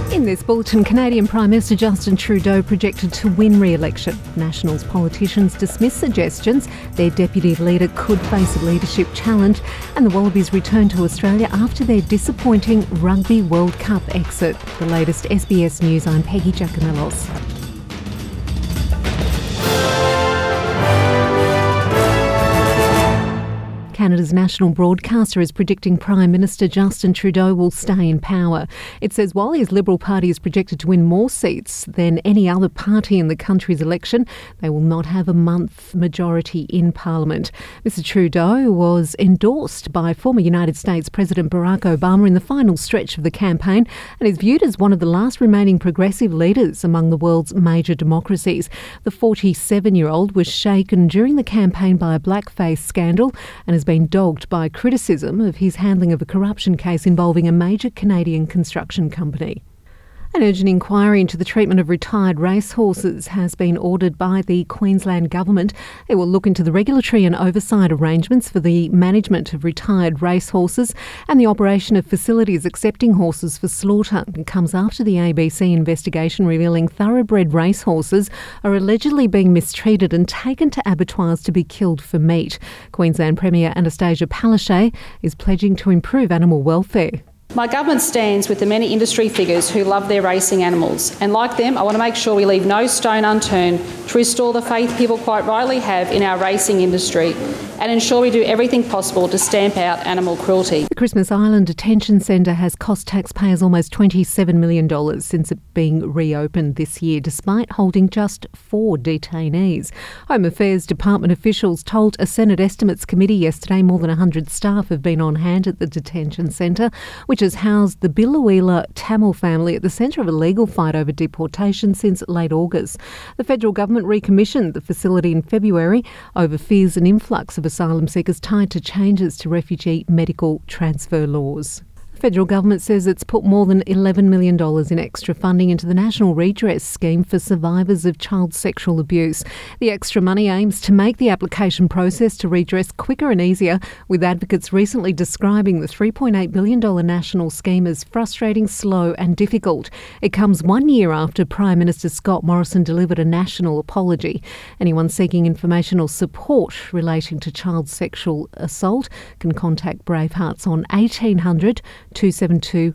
In this bulletin, Canadian Prime Minister Justin Trudeau projected to win re-election. Nationals politicians dismiss suggestions their deputy leader could face a leadership challenge, and the Wallabies return to Australia after their disappointing Rugby World Cup exit. The latest SBS News, I'm Peggy Giacomellos. Canada's national broadcaster is predicting Prime Minister Justin Trudeau will stay in power. It says while his Liberal Party is projected to win more seats than any other party in the country's election, they will not have a month majority in Parliament. Mr Trudeau was endorsed by former United States President Barack Obama in the final stretch of the campaign and is viewed as one of the last remaining progressive leaders among the world's major democracies. The 47-year-old was shaken during the campaign by a blackface scandal and has been dogged by criticism of his handling of a corruption case involving a major Canadian construction company. An urgent inquiry into the treatment of retired racehorses has been ordered by the Queensland Government. It will look into the regulatory and oversight arrangements for the management of retired racehorses and the operation of facilities accepting horses for slaughter. It comes after the ABC investigation revealing thoroughbred racehorses are allegedly being mistreated and taken to abattoirs to be killed for meat. Queensland Premier Anastasia Palaszczuk is pledging to improve animal welfare. My government stands with the many industry figures who love their racing animals, and like them, I want to make sure we leave no stone unturned to restore the faith people quite rightly have in our racing industry and ensure we do everything possible to stamp out animal cruelty. The Christmas Island Detention Centre has cost taxpayers almost $27 million since it being reopened this year, despite holding just 4 detainees. Home Affairs Department officials told a Senate Estimates Committee yesterday more than 100 staff have been on hand at the detention centre, which has housed the Biloela Tamil family at the centre of a legal fight over deportation since late August. The federal government recommissioned the facility in February over fears an influx of asylum seekers tied to changes to refugee medical transfer laws. The federal government says it's put more than $11 million in extra funding into the National Redress Scheme for survivors of child sexual abuse. The extra money aims to make the application process to redress quicker and easier, with advocates recently describing the $3.8 billion national scheme as frustrating, slow and difficult. It comes 1 year after Prime Minister Scott Morrison delivered a national apology. Anyone seeking information or support relating to child sexual assault can contact Bravehearts on 1800 272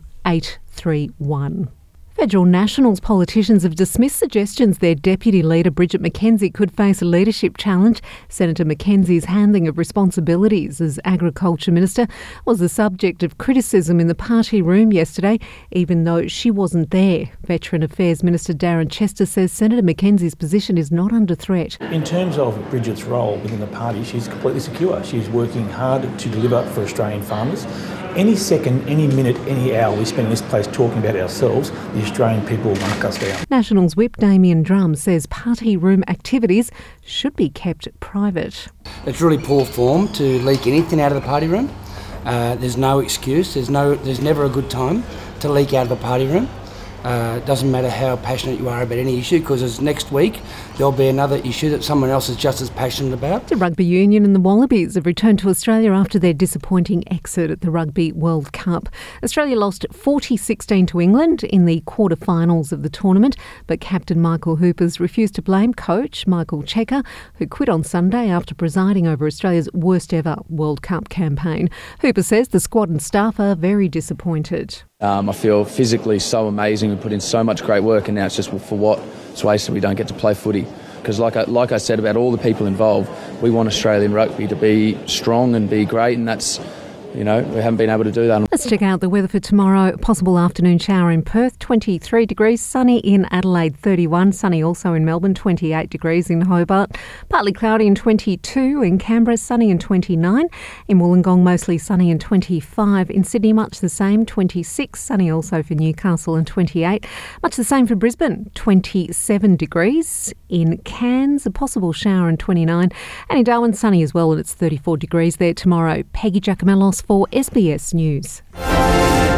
831. Federal Nationals politicians have dismissed suggestions their deputy leader Bridget McKenzie could face a leadership challenge. Senator McKenzie's handling of responsibilities as Agriculture Minister was the subject of criticism in the party room yesterday, even though she wasn't there. Veteran Affairs Minister Darren Chester says Senator McKenzie's position is not under threat. In terms of Bridget's role within the party, she's completely secure. She's working hard to deliver for Australian farmers. Any second, any minute, any hour we spend in this place talking about ourselves, the Australian people will mark us down. Nationals Whip Damien Drum says party room activities should be kept private. It's really poor form to leak anything out of the party room. There's no excuse. There's never a good time to leak out of the party room. It doesn't matter how passionate you are about any issue, because next week there'll be another issue that someone else is just as passionate about. The Rugby Union and the Wallabies have returned to Australia after their disappointing exit at the Rugby World Cup. Australia lost 40-16 to England in the quarter-finals of the tournament, but captain Michael Hoopers refused to blame coach Michael Cheika, who quit on Sunday after presiding over Australia's worst-ever World Cup campaign. Hooper says the squad and staff are very disappointed. I feel physically so amazing. We put in so much great work, and now it's just for what? It's wasted. We don't get to play footy. Because like I said about all the people involved, we want Australian rugby to be strong and be great, and that's, we haven't been able to do that. Let's check out the weather for tomorrow. Possible afternoon shower in Perth, 23 degrees. Sunny in Adelaide, 31. Sunny also in Melbourne, 28 degrees in Hobart. Partly cloudy and 22 in Canberra. Sunny and 29. In Wollongong, mostly sunny and 25. In Sydney, much the same, 26. Sunny also for Newcastle and 28. Much the same for Brisbane, 27 degrees. In Cairns, a possible shower and 29. And in Darwin, sunny as well, and it's 34 degrees there tomorrow. Peggy Giacomellos for SBS News.